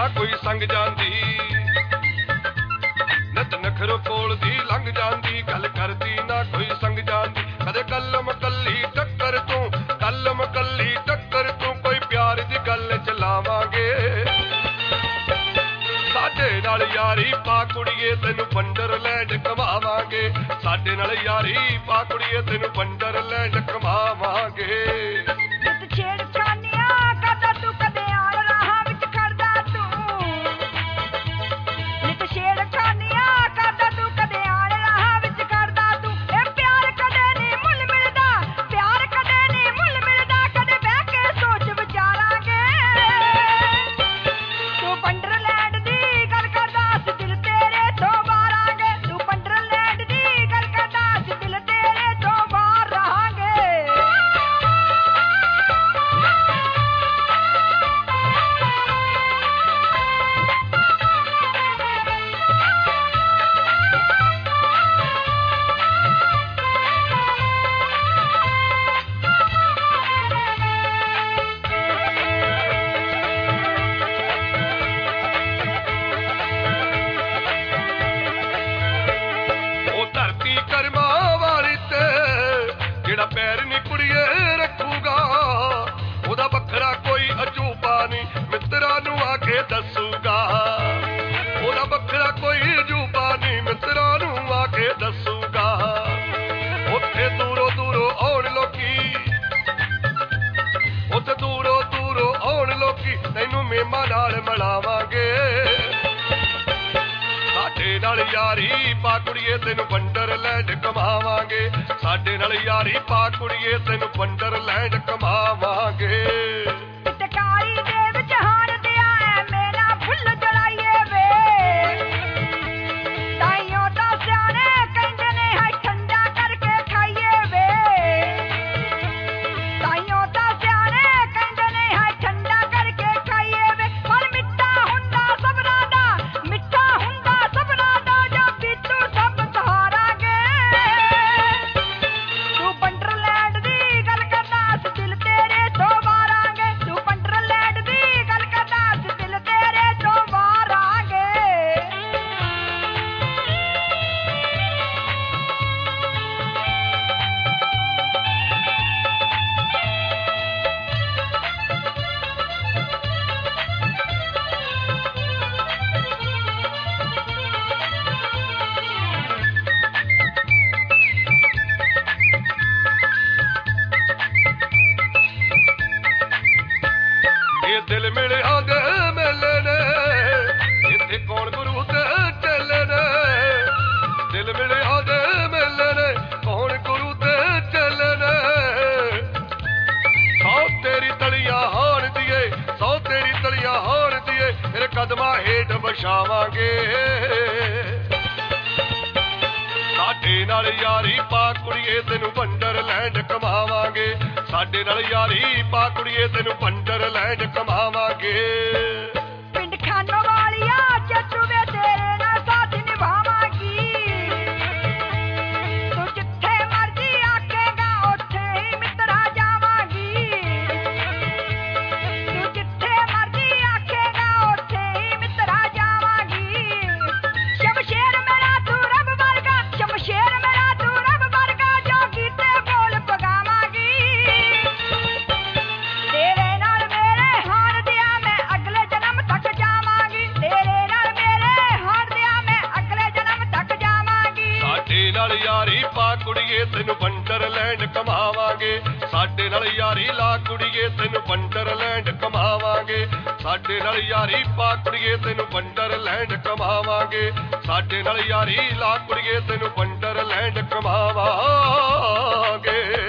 ਨਾ ਕੋਈ ਸੰਗ ਜਾਂਦੀ, ਨਿਤ ਨਖਰੋ ਕੋਲ ਦੀ ਲੰਘ ਜਾਂਦੀ, ਗੱਲ ਕਰਦੀ ਨਾ ਕੋਈ ਸੰਗ ਜਾਂਦੀ। ਕਦੇ ਕਲਮ ਕੱਲੀ ਟੱਕਰ ਤੂੰ, ਕਲਮ ਕੱਲੀ ਟੱਕਰ ਤੂੰ, ਕੋਈ ਪਿਆਰ ਦੀ ਗੱਲ ਚਲਾਵਾਂਗੇ। ਸਾਡੇ ਨਾਲ ਯਾਰੀ ਪਾ ਕੁੜੀਏ ਤੈਨੂੰ ਵੰਡਰਲੈਂਡ ਘੁਮਾਵਾਂਗੇ, ਸਾਡੇ ਨਾਲ ਯਾਰੀ ਪਾ ਕੁੜੀਏ ਤੈਨੂੰ ਵੰਡਰਲੈਂਡ ਘੁਮਾਵਾਂਗੇ। ਜਿਹੜਾ ਪੈਰ ਨੀ ਕੁੜੀਏ ਰੱਖੂਗਾ, ਉਹਦਾ ਵੱਖਰਾ ਕੋਈ ਅਜੂਬਾ ਨੀ ਮਿੱਤਰਾਂ ਨੂੰ ਆ ਕੇ ਦੱਸੂਗਾ, ਉਹਦਾ ਵੱਖਰਾ ਕੋਈ ਅਜੂਬਾ ਨੀ ਮਿੱਤਰਾਂ ਨੂੰ ਆ ਕੇ ਦੱਸੂਗਾ। ਉੱਥੇ ਦੂਰੋਂ ਦੂਰੋਂ ਆਉਣ ਲੋਕੀ, ਉੱਥੇ ਦੂਰੋਂ ਦੂਰੋਂ ਆਉਣ ਲੋਕੀ, ਤੈਨੂੰ ਮੇਮਾਂ ਨਾਲ ਮਿਲਾਵਾਂਗੇ। ਸਾਡੇ ਨਾਲ ਯਾਰੀ ਪਾ ਕੁੜੀਏ ਤੈਨੂੰ ਵੰਡਰਲੈਂਡ ਘੁਮਾਵਾਂਗੇ, ਸਾਡੇ ਨਾਲ ਯਾਰੀ ਪਾ ਕੁੜੀਏ ਤੈਨੂੰ ਵੰਡਰਲੈਂਡ ਘੁਮਾਵਾਂਗੇ। ਦਿਲ ਮਿਲਿਆ ਦੇ ਮੇਲੇ ਨੇ, ਇੱਥੇ ਕੌਣ ਗੁਰੂ ਤੇ ਚੇਲੇ ਨੇ, ਦਿਲ ਮਿਲਿਆ ਦੇ ਮੇਲੇ ਨੇ, ਕੌਣ ਗੁਰੂ ਤੇ ਚੇਲੇ ਨੇ। ਸੌ ਤੇਰੀ ਤਲੀਆਂ ਹਾਣ ਦੀਏ, ਸੌ ਤੇਰੀ ਤਲੀਆਂ ਹਾਣ ਦੀਏ, ਤੇਰੇ ਕਦਮਾਂ ਹੇਠ ਵਿਛਾਵਾਂਗੇ। ਸਾਡੇ ਨਾਲ ਯਾਰੀ ਪਾ ਕੁੜੀਏ ਤੈਨੂੰ ਵੰਡਰਲੈਂਡ ਘੁਮਾਵਾਂਗੇ, ਸਾਡੇ ਨਾਲ ਯਾਰੀ ਪਾ ਕੁੜੀਏ ਤੈਨੂੰ ਵੰਡਰਲੈਂਡ ਘੁਮਾਵਾਂਗੇ। ਪਿੰਡ ਖਾਨੋ ਵਾਲੀਆ ਚੱਟੂਵੇ ਤੇਰੇ ਨਾਲ ਸਾਥ ਨਿਭਾਵਾਂਗੀ, ਤੂੰ ਜਿੱਥੇ ਮਰਜੀ ਆਖੇਗਾ ਉੱਥੇ ਹੀ ਮਿੱਤਰਾ ਜਾਵਾਂਗੀ, ਤੂੰ ਜਿੱਥੇ ਮਰਜੀ ਆਖੇਗਾ ਉੱਥੇ ਹੀ ਮਿੱਤਰਾ ਜਾਵਾਂਗੀ। ਸ਼ਮਸ਼ੇਰ ਮੇਰਾ ਤੂੰ ਰੱਬ ਵਰਗਾ, ਸ਼ਮਸ਼ੇਰ ਮੇਰਾ ਤੂੰ ਰੱਬ ਵਰਗਾ, ਜੋ ਕੀਤੇ ਬੋਲ ਪਗਾਵਾਂਗੀ। ਤੇਰੇ ਨਾਲ ਮੇਰੇ ਹਾਣ ਦਿਆ ਮੈਂ ਅਗਲੇ ਜਨਮ ਤੱਕ ਜਾਵਾਂਗੀ, ਤੇਰੇ ਨਾਲ ਮੇਰੇ ਹਾਣ ਦਿਆ ਮੈਂ ਅਗਲੇ ਜਨਮ ਤੱਕ ਜਾਵਾਂਗੀ। ਸਾਡੇ ਨਾਲ ਯਾਰੀ ਪਾ ਕੁੜੀਏ ਤੈਨੂੰ ਵੰਡਰਲੈਂਡ ਘੁਮਾਵਾਂਗੇ, ਸਾਡੇ ਨਾਲ ਯਾਰੀ ਲਾ ਕੁੜੀਏ ਤੈਨੂੰ ਵੰਡਰਲੈਂਡ ਘੁਮਾਵਾਂਗੇ, ਸਾਡੇ ਨਾਲ ਯਾਰੀ ਪਾ ਕੁੜੀਏ ਤੈਨੂੰ ਵੰਡਰਲੈਂਡ ਘੁਮਾਵਾਂਗੇ, ਸਾਡੇ ਨਾਲ ਯਾਰੀ ਲਾ ਕੁੜੀਏ ਤੈਨੂੰ ਵੰਡਰਲੈਂਡ ਘੁਮਾਵਾਂਗੇ।